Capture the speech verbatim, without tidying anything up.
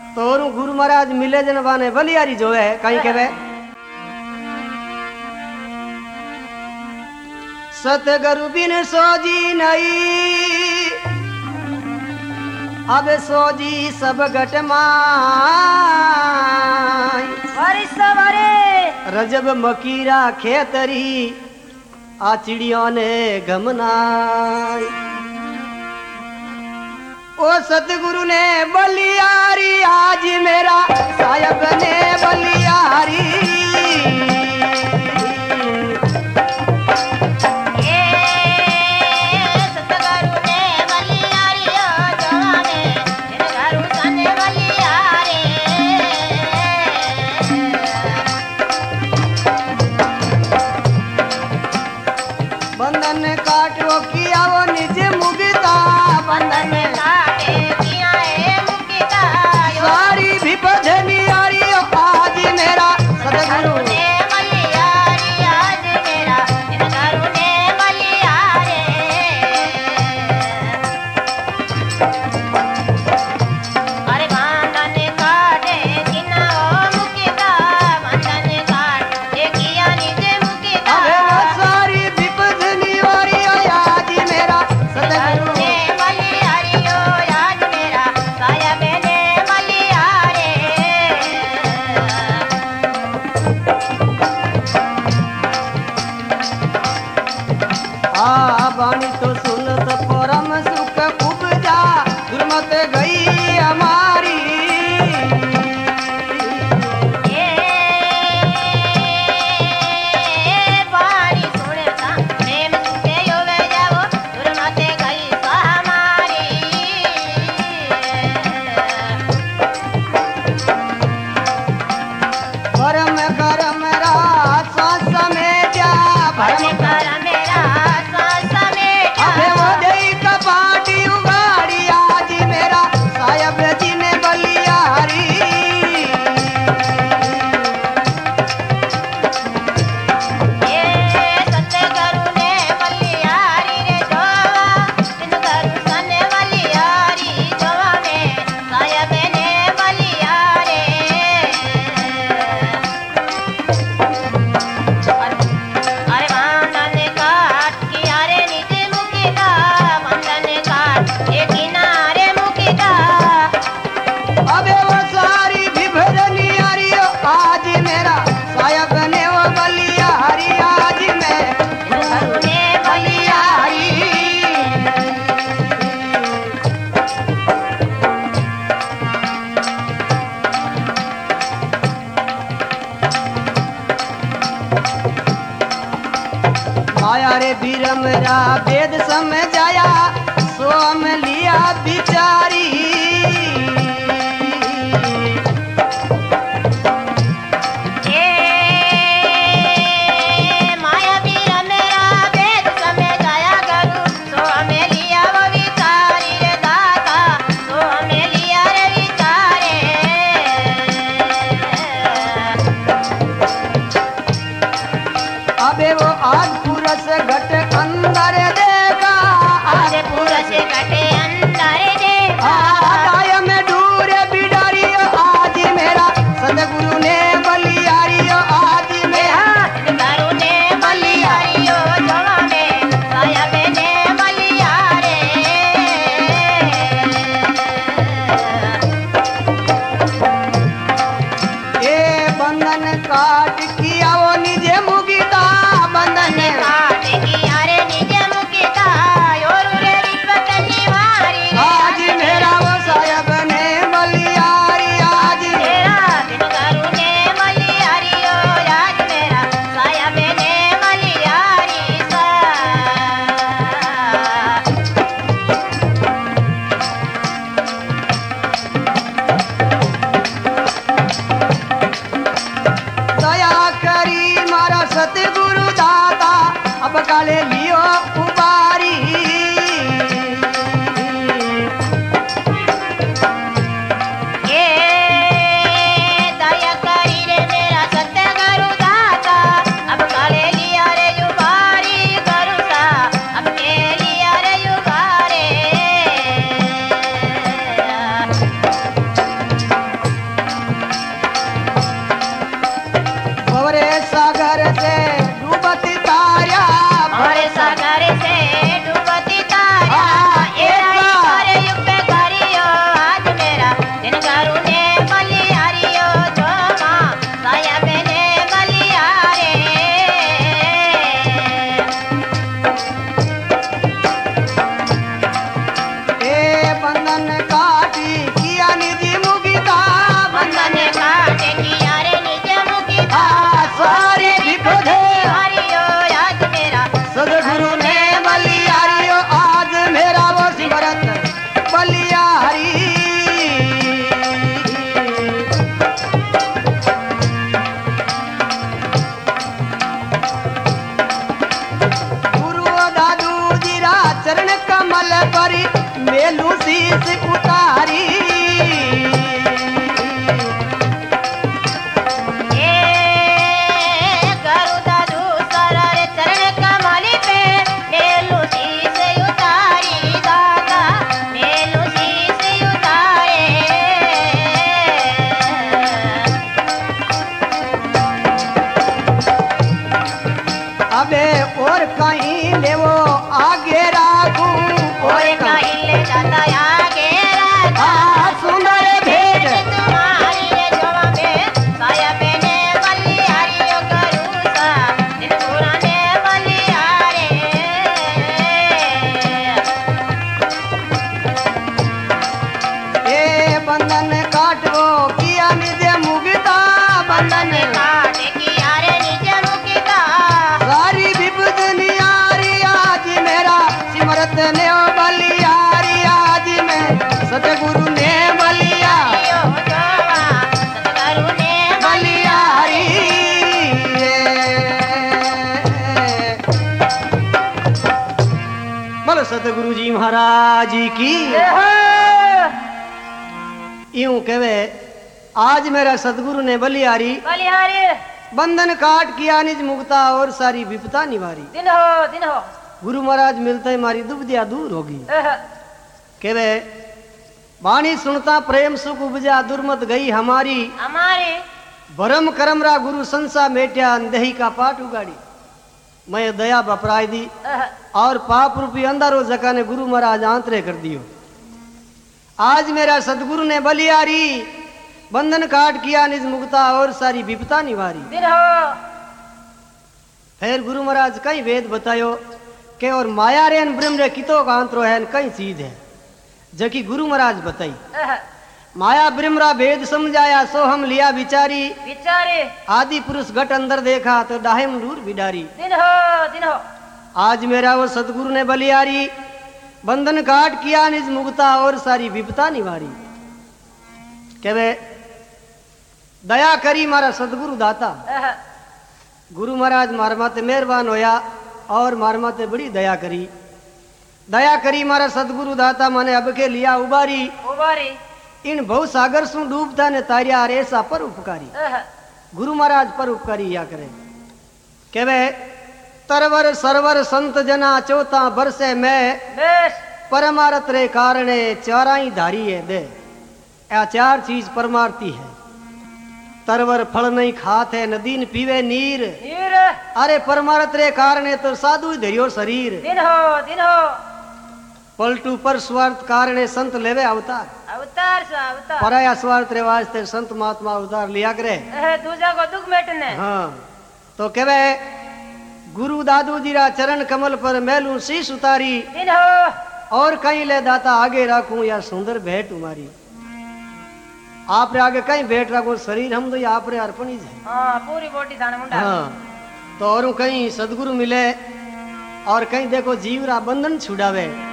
तोरू गुरु महाराज मिले जन बाने बलियारी जो है कहीं के वे सतगुरु बिन सोजी नहीं अब सोजी सब घट माई सवारे रजब मकीरा खेतरी आ चिड़ियों ने गमनाई ओ सतगुरु ने बलियारी आज मेरा साहब ने बलियारी बंधन काटो किया वो निज मुगता बंधन काटे किया है मुक्ता सारी भी बधनी यारी आज मेरा सतगुरु ने बलियारी आज मेरा सतगुरु ने बलियारे अरे बंधन काटे किया मुक्ता बंधन काटे किया निज मुक्ता सारी भी बधनी यारी आज मेरा सतगुरु ने बलियारी ओ आज मेरा साहब ने बलियारे आ बाणी तो सुनत परम सुख उपजा दुर्मत गई हमारी ये बाणी सुनता प्रेम सुखे योगे जाओ दुर्मते गई हमारी परम करम रात सांस में जा भजन कर मेरा सांस में अबे वो देई कपाटी उगाड़ी आज मेरा साहब जी ने बलियारी ये सतगुरु ने बलियारी रे जोवा सतगुरु सने बलियारी जोवा में साहब ने बलियारे अरे बंधन काट किनारे नीचे मुकिता बंधन काट ये किनारे मुकिता अबे वो सारी विभजनी यारी आज मेरा साहब ने वो बलियारी आज मैं सतगुरु ने बलियारी आया रे बीरम रा वेद समझाया सोम लिया बिचारी ये माया बीरा मेरा वेद समझाया गुरु सो हमें लिया वो विचारी रे दाता सो हमें लिया रे विचारे अबे वो आज पुरस घट अंदर देखा आज पूरा से कटे अंदर देखा आदाय में डूरे बिडारी आज मेरा सतगुरु ने बलियारी आज मेरा सतगुरु ने बलियारी ओ जवा में साहब ने बलियारे ए बंधन काट किया वो निजे मुगिता बंधन काट किनारे निजे मुकिता योरु रे रिपत निवारी आज मेरा वो साहब ने बलियारी आज मेरा सतगुरु ने बलियारी ओ आज मेरा साहब ने बलियारी सा दया दिन करू ने बलियारियो जोमा साया बने बलियारे ए बंधन काटी किया निधि मुगिता बंधन काटे किया रे निज मुकिता सारी विपदे हरियो आज मेरा सदगुरु ने बलियारियो आज मेरा वो सिमरत बलियारी गुरु दादू जीरा चरण कमल परी मेलू शीस उतारी ए गरुदा दूसरा रे चरण कमल पे मेलू शीस उतारी दादा मेलू शीस उतारे अबे और कहीं लेवो आगे राखू और कहीं ले जाता आगे राजा आ सुंदर भेंट तुम्हारी रे जोवा में साया बने बलियारियो करूसा दिन पुराने बलियारे ए बंधन काटो किया निज मुगिता बंधन बंधन काटे किया रे निज मुकिता सारी विपद नियारी आज मेरा सिमरत ने ओ बलियारी आज मैं सतगुरु ने बलिया यो जोवा सतगुरु ने बलियारी बोलो सतगुरु जी महाराज जी की यूं कहे आज मेरा सतगुरु ने बलियारी बलियारे बंधन काट किया निज मुक्ता और सारी विपता निवारी दिन हो दिन हो गुरु महाराज मिलते हमारी दुविधा दूर होगी एह, कहे वाणी सुनता प्रेम सुख उपजा दुर्मत गई हमारी हमारे भरम करमरा गुरु संसा मेट्या दही का पाठ उगाड़ी मैं दया बपराई दी एह, और पाप रूपी अंधारो जका ने गुरु महाराज आंतरे कर दियो आज मेरा सदगुरु ने बलियारी बंधन काट किया निज मुक्ता और सारी विपता निवारी दिन हो फिर गुरु महाराज कई वेद बतायो के और माया रे न ब्रह्म रे कितो का अंतरो है न कई चीज है जकी गुरु महाराज बताई एह, माया ब्रह्म रा भेद समझाया सो हम लिया विचारी विचारे आदि पुरुष घट अंदर देखा तो डाहिम दूर बिडारी दिन हो दिन हो आज मेरा वो सतगुरु ने बलियारी बंधन काट किया निज मुक्ता और सारी विपता निवारी कहे दया करी मारा सतगुरु दाता एह, गुरु महाराज मार माते मेहरबान होया और मार माते बड़ी दया करी दया करी मारा सतगुरु दाता माने अब के लिया उबारी उबारी इन बहु सागर सु डूबता ने तारिया ऐसा पर उपकारी एह, गुरु महाराज पर उपकारी या करे कहे तरवर सरवर संत जना चौथा बरसे में बेश परमारथ रे कारणे चाराई धारी है दे या चार चीज परमार्थी है तरवर फल नहीं खात है नदी न पीवे नीर नीर अरे परमारथ रे कारणे तो साधु धरियो शरीर दिन हो दिन हो पलटू पर स्वार्थ कारणे संत लेवे अवतार अवतार सा अवतार पराया स्वार्थ रे वास्ते संत महात्मा अवतार लिया करे एह, दूजा को दुख मेटने हाँ तो कहे गुरु दादू जीरा चरण कमल पर मैलू शीश उतारी दिन हो और कहीं ले दाता आगे रखूं या सुंदर भेंट तुम्हारी आप रे आगे कहीं भेंट रखो शरीर हम तो ये आप रे अर्पण ही है हाँ पूरी बोटी थाने मुंडा हाँ तो और कहीं सदगुरु मिले और कहीं देखो जीव रा बंधन छुड़ावे